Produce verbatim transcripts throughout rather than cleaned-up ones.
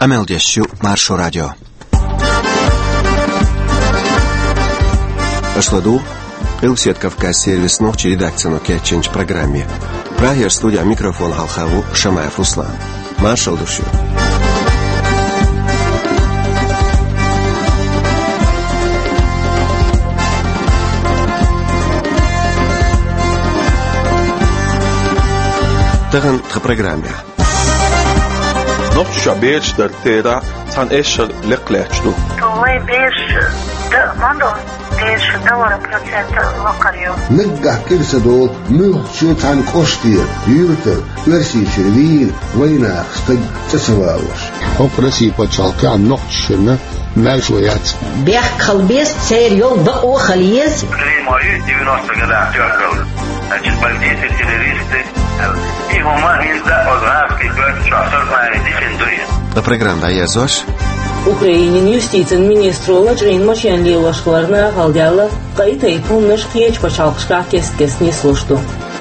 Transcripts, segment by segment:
Amel Deshu, Marşo Radyo. Ашладу, Илсет Кавказ сервис ночи редакцию Кетченч программе. Прагер студия микрофон Халхаву Шамаев Руслан. Маршал Душу. Таган в программе. Ночь шабеш дар тера сан эшер леклячну. Толай беш да мандо беш доллар процента лакарио. نجح كرسة دول مخشوط عن كوستير يورتر ورسي شربين وينا خستج تسواوش هوكرسي بتشالك عن نقشنا ماشويات بيح خلبيس سير يوم بقو خليز في مايو девяносто годах جاكل значит бандиты террористы и гуманин да однако идет шахтер на дефендует. Da programda yazış Ukraynaның юстиция министры Ладжин Маченли лашкаларына қалдялы қайтай помнож кеч почалқышқа кескесіне слушты.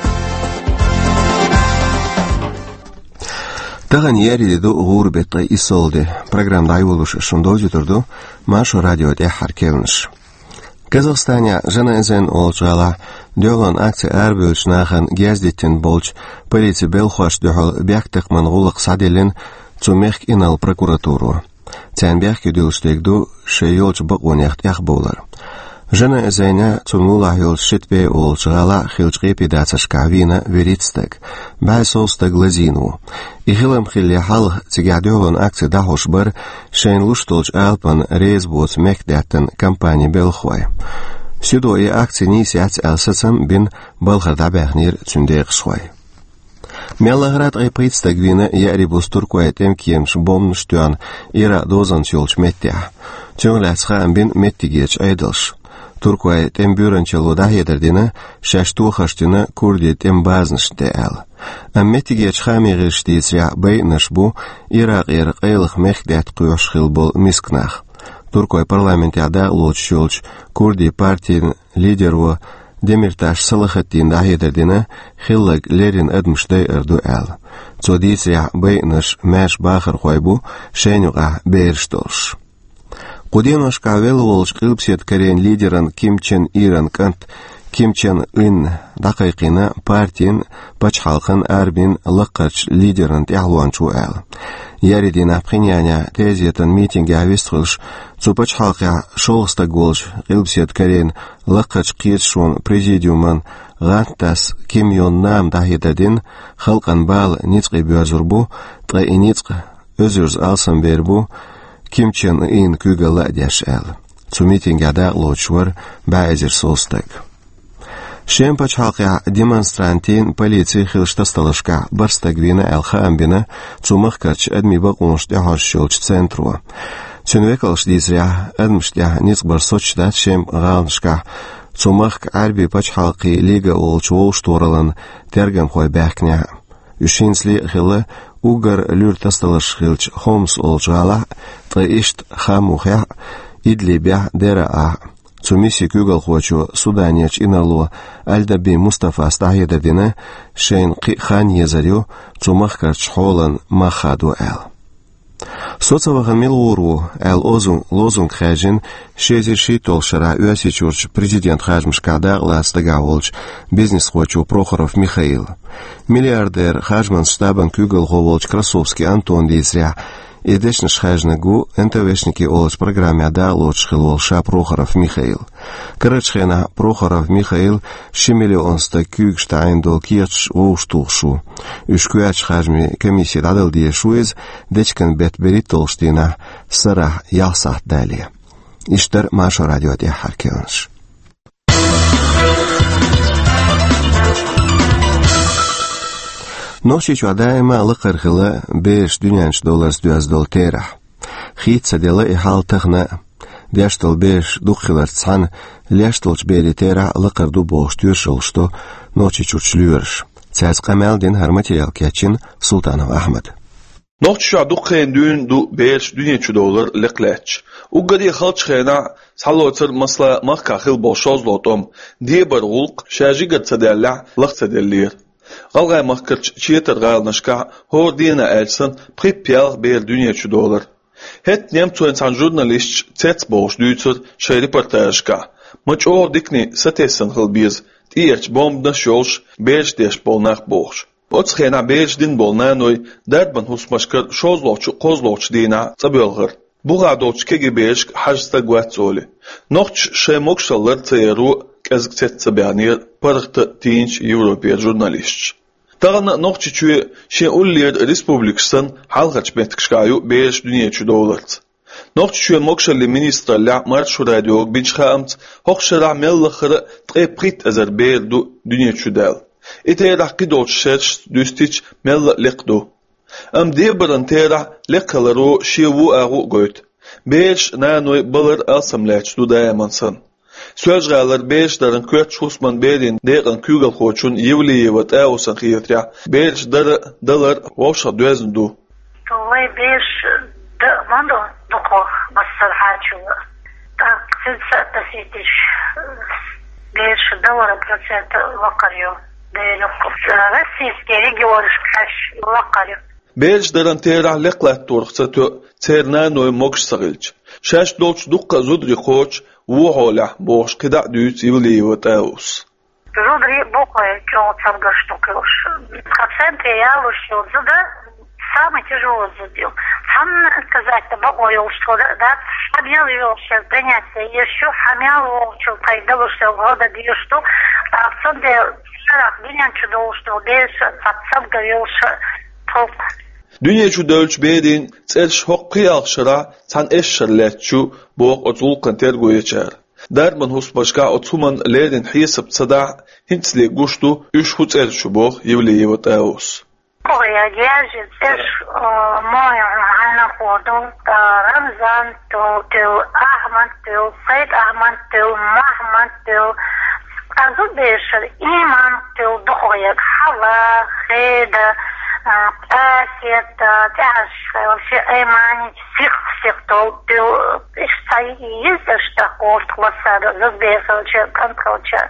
Таган яриду гурбетта исолды. Програмда айволуш шундо жутурду. Маршо радио де харкелниш. Казахстания жаназен олжала дёган акция арбылч нахан гездеттен болч полиция белхош дёгал бяктык мангулык саделен цумех инал прокуратуру. Тянбях кюдылштегду шеёлч баконехт яхболар. Жаназеня цумула ёл шитбе олжала хилчги пидацашка вина веритстек. Байсолстек лазину. Ихилам хилли хал цигадёган акция дахош бар шейн луштолч алпан резбоц мехдеттен кампания белхой. Сюдо и акции нисяц элсацам бин балхардабяхнир цундеqshой. Меллаград айпыйцтаг вина ярибус туркуай темкиемш бомнштуан ира дозан сёлч меття. Тёнглацха бин меттигеч айдылш. Туркуай тембюренчелу дахедердина шаштухаштина курди тембазнште эл. Амметтигеч хамигиштиця бейнашбу ирак ирак эйлых мехдят куёшхил бол мискнах. Туркуай парламенте ада лочшолч курди партиин лидеру Демирташ Салахаттин дахедердина хиллаг лерин адмштай эрду эл. Цодиця бейнаш мэш бахар хойбу шенюга бейрштолш. Куденош кавел волш кылпсет карен лидеран Ким Чен Иран кант Ким Чен Ын дакайкина партиин пачхалкын арбин лаккач лидеран тяхлуанчу эл. Яридин апхиняня тезиятан митинге авестхылш цупач халка шолста голш кылпсет карен лаккач киетшон президиуман гантас Ким Йон Нам дахедадин халкан бал ницкы бюазурбу та и ницкы өзүрз алсан бербу Ким Чен Ын күгала дяш эл. Цу митинге ада лочвар баазир солстак. Шемпач халка демонстрантин полиции хилштасталышка барстагвина элха амбина цумахкач адми бакунште харшолч центру. Цунвекалш дизря адмштя ниц барсочда шем галншка цумахк арби пач халки лига олчвол шторалан тергам хой бахкня. Ушинсли хилла угар люртасталыш хилч Хомс олжала таишт хамухя идлибя дера а. Цумиси күгал хочу суданияч иналу альдаби Мустафа стахедадина шейн қи хан езарю цумахкарч холан махаду эл. Соцавахан милуру эл озун лозунг хажин шези шитол шара уасичурч президент хажмшкада ластага олч бизнес хочу Прохоров Михаил. Миллиардер хажман штабан күгал ховолч Красовский Антон дизря Идешнш хажнагу НТВшники олч программе ада лоч хилолша Прохоров Михаил. Карачхена Прохоров Михаил шимиллионста күгштайн дол кирч оуштулшу. Ушкуяч хажми комиссия дадал диешуез дечкен бет берит толштина сара ялсах дали. Иштер Маршо радио де харкелнш. Ночич вадаема лыкырхыла беш дюнянч доллар сдюаз дол тера. Хитса дела и халтыхна. Дяштол беш духилар цан ляштолч бери тера лыкырду болштюршыл, что ночич учлюрш. Цяз камелдин хар материал кячин Султанов Ахмад. Ночич духен дюн ду беш дюнянч доллар леклач. Угади халчхена салоцер масла махка хил болшоз лотом. Дебар улк шажигат саделля лахцаделлир. Galgay mahkırç çiyeter galnışka hor diyene elsen pripyal bir dünya çü dolar. Het Nemcu insan jurnalist Cets boş düytür şey reportajka. Maç o dikni satesin hılbiz. Tiyerç bombna şolş beş deş bolnak boş. Ots xena beş din bolnanoy derban husmaşkır şozloçu kozloç dina tabölgır. Buğa doç kegi beş hajsta guatsoli. Noç şey mokşallar tayru kazık Cetsa beğenir parıktı tinç Avrupa jurnalist. Tağına noqçı çüye şey ulliyer Respublikasın halgaç betkşkayu beş dünya çü dolardı. Noqçı çüye mokşalli ministerle marşu radyo binçxamt hoqşara mellahırı tqeprit ezer berdu dünya çü del. Ete raqi doç şerç düstiç mella liqdu. Am debaran tera liqalaru şevu ağu goyt. Beş nanoy balır alsamlaçdu dayamansın. Sözgalar beş darın köç husman berin deqan kügal xoçun yevliyevat ağusan xiyatra beş dar dalar vavşa dözendu. Tolay beş da mando doko basar haçu. Tak silsa tasitiş beş dolar procent vakarıyor. Değerli siz geri görüş kaç vakarıyor. Beş darın tera liqlat turqsa tö ternanoy mokşsagilç. Şaş dolç duqqa zudri xoç Wuhola boş kida düz yevliyevat ağus. Zudri bokoy çoğutsam gaштукылыш. Проценты я лучил зуда самый тяжелый задел. Сам сказать боgoyul что да объявился принятие еще хамял учил пайдалуся года dio что абсолютно сарах dünya чудол что без отцам говорился топ. Dünya çu dölç bedin tselş hoqqi alşıra san eşşerlet çu boq otulqan tergoyeçer. Darman hus başka otuman ledin hisab sada hintsli guştu üç hutsel çu boq yevliyevat ağus. Oya gerçi eş moya hana kodum Ramzan to to Ahmet to Said Ahmet to Mahmud to azu beşer iman to doya hava khida Асет, тяж, вообще эймани, всех всех то, ты ездишь такой классар, забесался, контролча.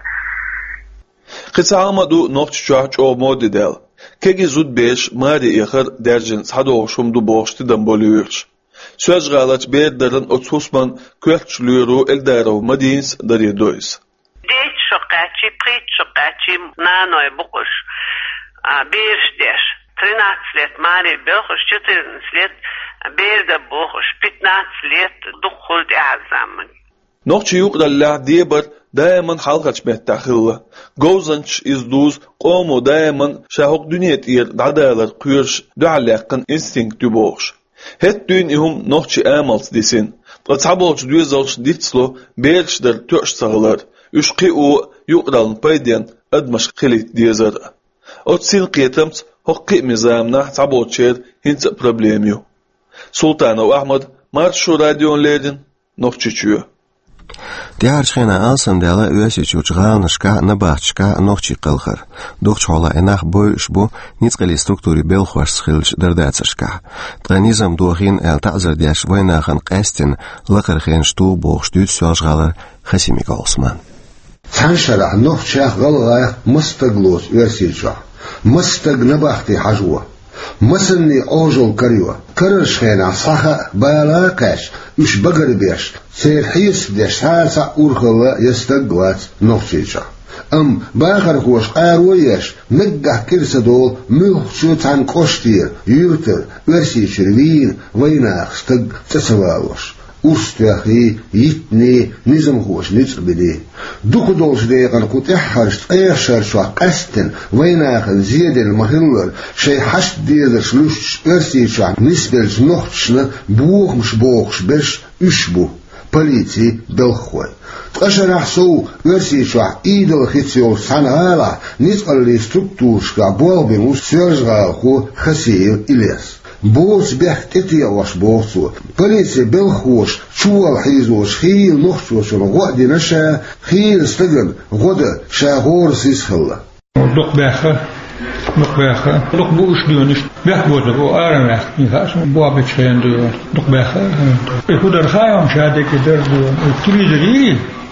Qitsağıma du noqçuğa ço modidel. Kegi zud beş mari yaxır derjin sado şumdu boştidan boluyur. Söz galat berdarın otusman köçlüyru eldaro madins dari dois. Deç şoqaçi prit şoqaçi nanoy buqush. Beş deş. тринадцать лет Мари Белхуш, четырнадцать лет Берда Бохуш, пятнадцать лет Духуль Азаман. Noqçı yuqdalla diyebar dayaman halgaç mehtahilla. Gozanç izduz qomu dayaman şahuk dünyet yer dadalar quyurş duallaqın instinkt duboş. Het dün ihum noqçı amals desin. Qatsabolç düzalç ditslo berçder töş sağlar. Üşqi u yuqdalın paydiyan admaş qilit diyezar. Ot silqiyetams hoqqi mizamna taboçer hinç problemiyo. Sultanov Ahmad marşu radyon ledin noqçıçıyor. Diğer xena alsan dela üyesi çuçğalnışka nabaqçka noqçı qılxır. Doqçola enaq boyuş bu nitsqali strukturi belxwaş xilç derdatsışka. Tranizam doğin el ta'zir diyaş voynaxan qastin laqırxen ştu boğştüt sözgalar Xasimik Osman. Sanşara noqçaq qalğay mustaqlos üyesiço. Mustaq nabaqti hajwa. Masni ojol kariwa. Karış xena saha balaqash üç bagar beş. Serhis deş sarsa urxala yastaqvat noqçıça. Am baqar xoş qarwayash nigah kirsa dol muhçu tan qoştir yurtir üyesiçirvin vaynax staq tasavalos. Устяхи, итни, низам хош, ницбили. Духу долж дейган кут эхарш, эшар шо қастен, вайнахан зедел махиллар, шей хашт дезер шлюш перси шо, нисбелж нохчна, буохмш боохш беш үшбу, полиции белхой. Тқашарах соу, перси шо, идол хитсиол санала, ницқалли структуршка, болбин ус сержгалху хасеев илес. Боц бехтетия ваш боцу. Полиция белхош, чуал хизош, хил нохчош, годи наша, хил стаган, года шагор сисхалла. Док беха, док беха, док буш дюниш, бех года, бо арамах, нихаш, бо абечен дюн, док беха. И худар хаям шаде кидер дюн, тридери,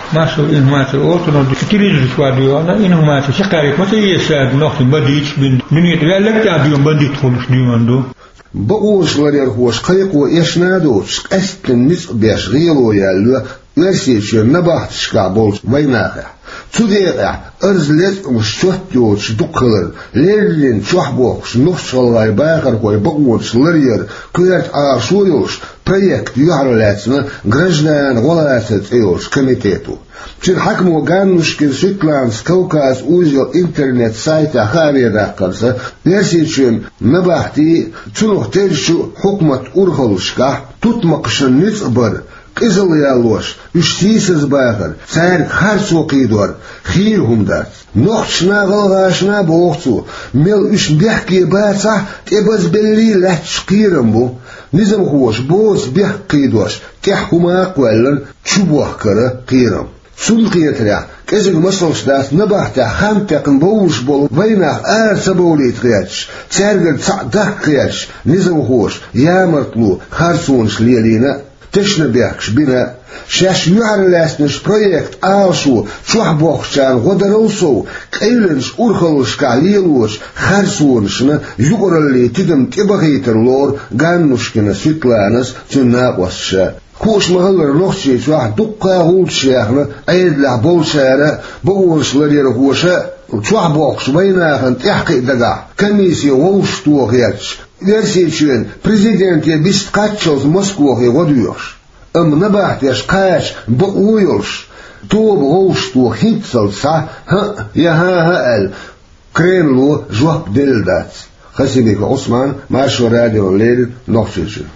ما شو إنه ما تقولنا كتير شوي ديانا إنه ما تشكرك ما تيساد نقطة بديش من دنيا لا لا تعديهم بديت خلص ديماندو بقوش لرير هوش قيق وإشنادو شقست النسق بيشغيلو يالو نرسيشير نباحت شكابول ويناقع توديقع أرزلت وشتوتيوش دقلر ليرلين شوحبوخش نفشل باقر كوي بقوش لرير كويرت عاشويوش проект юарлецна граждан голасет эош комитету. Чин хакму ганнушкин Шитландс Кавказ узел интернет сайта Харьядаккарса версичин набахти чунух тельшу хукмат урхалушка тут макшын ницбар кызыл ялош үштисіз бағыр сәр харсу қидуар хир хумдат нохчна ғалғашна боғцу мел үш бәхке барса тебіз белли ләтш қирым бұ низм хуош боз бәх қидуаш кәх хума қуәлін чубуақ кірі қирым Сул қиетря, кезек мысылшдас набахта хам тәқін боуш бол вайнақ әр сабаулит қияч, цәргір цадақ қияч, низм хуош, ямыртлу, харсуынш лелина, тішні бәкш бина, шаш юарләснеш проект алшу, чух боқшан ғодарылсу, қейлінш урхалышқа лелуш, харсуыншны юғырылли тидім тебағейтірлор, ганнушкіна Светланас түннақ خوش مغلر نخشي شو واحد دقة هول شيخنا أيد له بولشارة بقولش لدي رخوشة شو عبوقش بيناهن تحقق دقع كميسي ووش توغيرش يرسي شوين بريزيدنت يبيست قاتشوز موسكوه يغديوش أم نباحت يشقاش بقويلش توب ووش توغ هيتسل صح ها يا ها هقل كرينلو جواب دلدات خسيبك عثمان ماشو راديو الليل نخشي شو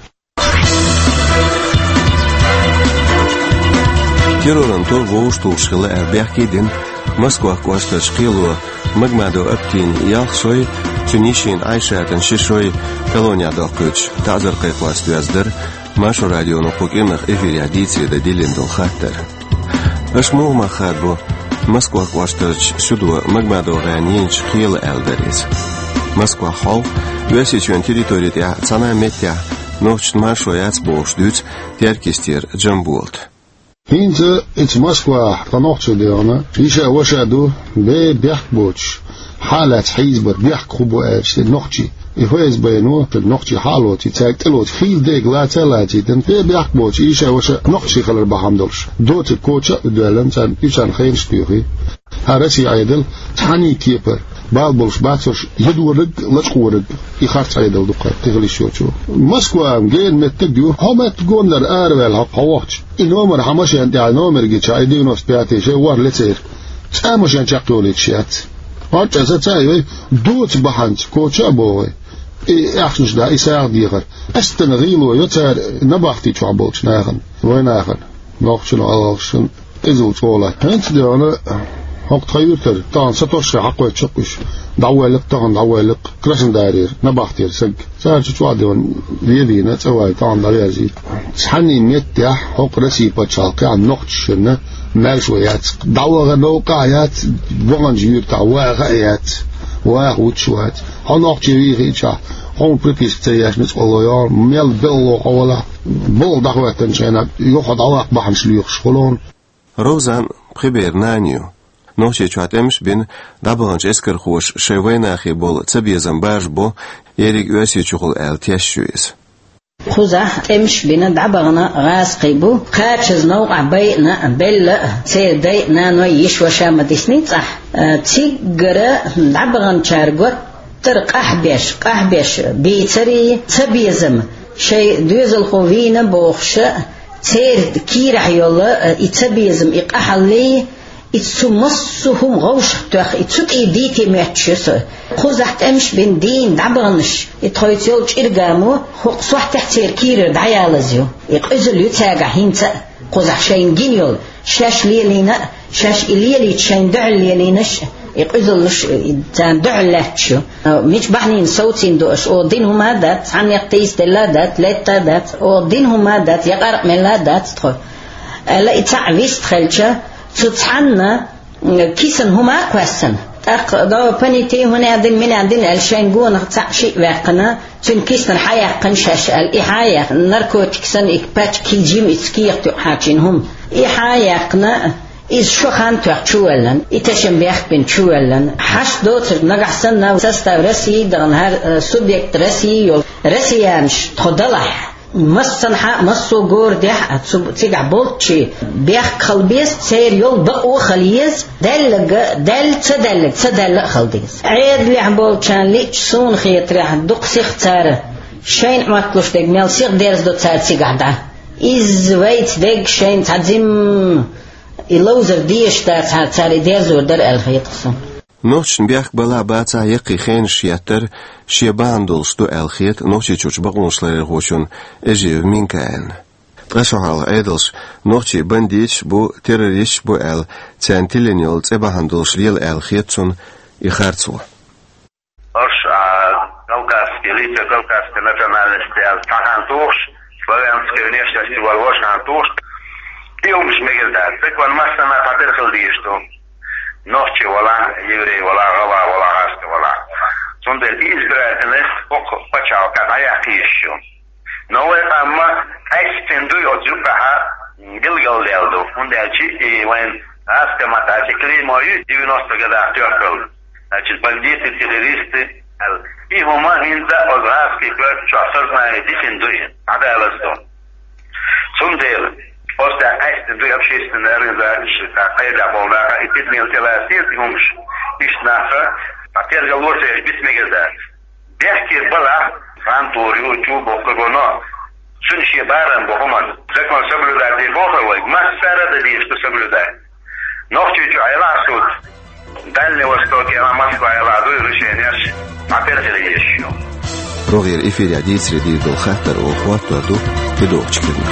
Кироран тор воуштул шхила эрбяхкидин, Москва квашта шхилу, магмадо аптин ялхшой, Тюнишин айшатан шишой, колония докуч, тазар кайквас тюаздыр, Машу радиону пукинах эфир ядиции да дилиндул хаттер. Ашму махадбу, Москва квашта шуду магмадо ганин шхила элдерис. Москва хол, весичуан территория тя цана метя, ночт машу яцбош дюц, теркистер джамбулт. Hinze it's Moskva تنوحتو ديانا إيشا وشادو بي بيحكبوش حالات حيزبر بيحكبو ايش النوحتي إفايز بينو النوحتي حالوتي تاك تلوت خيل ديك لا تلاتي تن بي بيحكبوش إيشا وشا نوحتي خلر بحمدلش دوت الكوتشا دوالن تان إيشان خين شبيوخي هارسي عيدل تحاني كيبر بالبولش باتوش يدورق لشقورق يخارج عيدل دقا تغلي شوشو موسكوا مجين متقديو هما تقول لر آروال حق حوحش إنومر حماشي انتي عنومر جيتش عيدينوس بياتي شي وار لتير تامش انشاقتولي تشيات هارج ازا تايوي دوت بحانت كوتشا بوي إيه احشنش دا إساق ديغر استنغيلو يتار نباختي شعبولش ناغن وين ناغن نوخشنو ألغشن إزو تولي هنت ديانا حق تغيرتر تان ستوش حقوة تشقش دعوالك تان دعوالك كرسن دارير نباختير سق سارج تواديون ليدينا تواي تان داريازي سحني ميتيح حق رسي باتشالقي عن نقطشنا مالشويات دعوة غنوقعيات بغن جيور تعوى غايات واغوت شوات هنوقتي ويغيتشا هون بريبيس تياش نتقولو يار ميل بلو قولا بل دعوة تنشينا يوخد عواق بحن شليوخ شخلون روزان بخبير نانيو نوشي چوات امش بين دابغنش اسكر خوش شوينا اخي بول تبي زنباج بو يريك يوسي چوغل ال تيشويس خوزا امش بين دابغنا غاز قيبو خارج نوع بينا بل سيدي نانو يشوشا مدسني صح تيغرا دابغن چارغوت تر قحبش قحبش بيتري تبيزم شي دوزل خوينا بوخش تير كيرح يولا يتبيزم اقحلي اتسمسهم غوش تخ اتسك ايديتي ماتشس خوزحت امش بين دين دعبغنش اتخيتيول ارغامو صح تحتير كير دعيالزيو يقزل يتاغا هينتا خوزح شين جينيول شاش ليلينا شاش إليلي تشين دع ليلينش يقزلش تان دع لاتشو مش بحنين صوتين دوش او دين هما دات عن يقتيس دلادات لتا دات او دين هما دات يقرق من لا دات تخل لا اتعويست خلشة تتحنى كيسن هما كوسن أق دو بنيتي هنا عندن من عندن الشينجون تعشي واقنا تون كيسن حياة قنشاش الإحاية ناركوتكسن إكباتش كيجيم إسكيق تحاجينهم إحاية قنا إذ شو خان تحشولن إتشم بيخ بين شولن حش دوتر نجحسنا وسست رسي دغن هر سوبيكت رسي يو رسيانش تخدلح مصنحة مصو جور ده تيجع بولتشي بيخ خلبيس سير يول بقو خليز دلق دل تدلق تدلق خلديز عيد لي عبول كان لي سون خيط راح دق سيخ تاره شين ماكلوش دق ميل سيخ ديرز دو تار تيجع ده إز ويت دق شين تعزم اللوزر ديش تار تار ديرز ودر الخيط صون نوشن بيخ بلا باتا يقي خين شياتر شيباندول شتو الخيط نوشي تشوش بقونش لرغوشون اجي من كان تغشو على ايدلش نوشي بنديش بو تيروريش بو ال تانتيلينيول تباندولش ليل الخيطشون يخارتسو اش كالكاس كليتا كالكاس ناتشوناليست تاغانتوش فلانسكي نيشتاشي والواشنتوش يوم مش ميجلدات فكوان ماستنا تاتر خلديشتو نوشي ولا يوري ولا غلا ولا غاست ولا сонда избирательность ок почал когда я пишу но это ма айстенду отжупаха гилгалделду ундачи и вен аска мотоцикли мою девяносто годах тёркал значит бандиты террористы и хума инда озраски клёт часорная дифендуин адаласто сонда после айстенду общественная организация какая была и пятнил телосит юмш ишнаха Ater galorse bitmegezda. Behki bala fantoriu tubo kogono. Sunshi baran bohman. Zakon соблюдать и боховой. Массара да дишто соблюдать. Ночью айласут. Дальний Восток и Москва айладу и решениеш. Ater еще. Прогер эфире дисри дидол хаттар о хваттаду бедовчкин.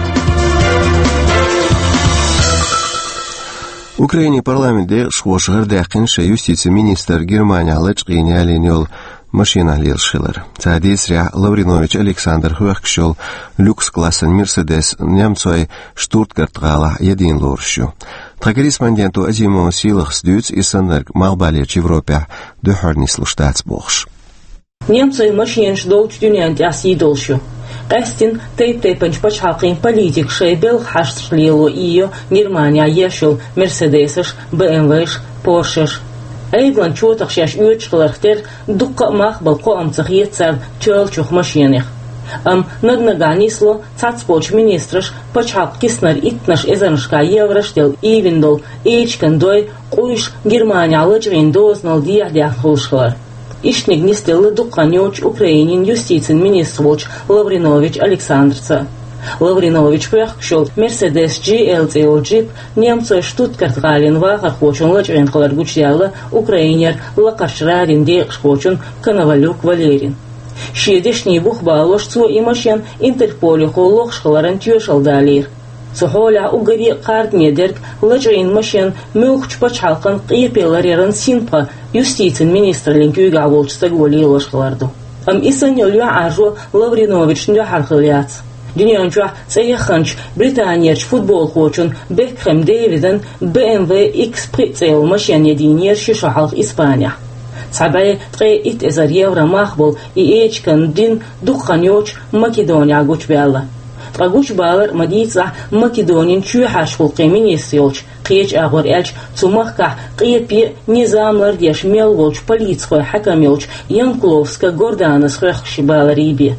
Украине парламенте швошгар дакинша юстиция министр Германия лачкиня линьол машина лилшилер. Цадисря Лавринович Александр Хвахкшол люкс классен Мерседес немцой Штутгарт гала един лоршу. Трагерисманденту азимо силах сдюц и санерг малбалеч Европе дөхарнислу штатсбохш. Немцой машинш долч дюнянт асидолшу. Кастин тейп-тейпанч пачхалкин политик шейбел хаштлило iyo Германия ешул Мерседесш, БМВш, Поршеш. Эйглан чотахшаш уйчхлархтер дукка махбал коамцах етсар чөлчух машинех. Ам нагнаганисло цацпоч министрш пачхалк киснар итнаш эзаншка евроштел ивиндол эйчкандой куйш Германия лычвиндознал диахдях хулшхлар. Ишник нестелы дуканёч Украинин юстицин министрович Лавринович Александрца. Лавринович пяхкшол Мерседес джи эл си о джип немцой Штутгарт галин вахар хочун лачвен калар гучьяла Украинер лакашрадин дек хочун Коновалюк Валерин. Шедешний бухбалош цо имашен Интерполи холлох шхаларан тюшал далир. Сухоля угари карт недерг лачвен машен мюхч пачалкан кипелареран синпа юстицин министрлин кюга волчста голилош хларду. Ам исан ёлю ажу Лавринович нё хархляц. Дюнянчуа цеяханч Британияч футбол хочун Бекхэм Дэвиден бэ эм вэ X прицел машин единер шишахалх Испания. Цабай трэ ит эзар евро махбол и эчкан дин духанёч Македония гучбяла. Трагуч балар мадица Македонин чуйхашфул кеминисиоч قيج أغور إلش تمخك قيبي نظام لرديش ميلوش полицкой حكميوش ينقلوفسكا غوردانس خيخش بالريبي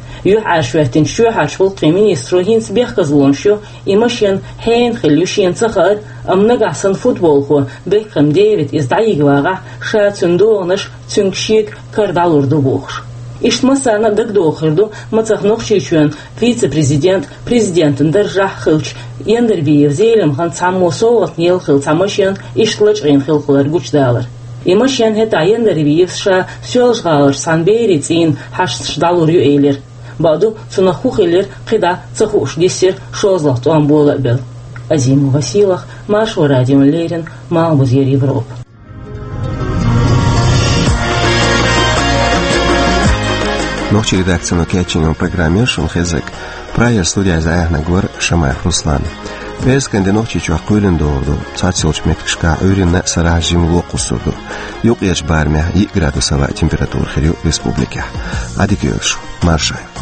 يوحاش وقتين شوحاش فولقي министру هينس بيخكزلونشو إماشين هين خليوشين تخار أم نقعسن فوتبولخو بيخم ديفيد إزدعيق واغا شاتسون دونش تنكشيك كاردالور دوبوخش Иштмасана дагдохырду мацахнох чечуен вице-президент президентын держах хылч ендербиев зейлем хан цаммо соғат нел хыл цамашен иштлыч рейн хылхылар гучдалар. Имашен хета ендербиев ша сёлжгалар санбери цин хаштдалур ю эйлер. Баду цунахух эйлер қида цахуш десер шозлах туан бола бел. Азиму Василах, Машу Радио Лерин, Малбузер Европ. Ночи редакцияны кәчінің программе шын хезек. Прайер студия заяхна гвар Шамаев Руслан. Бескенде ночи чуа қөйлінді орду. Цацилч меткішка өрінна сара жимлу қусурду. Юқ еш бармя и градусова температура херю республика. Адик йөршу. Маршай.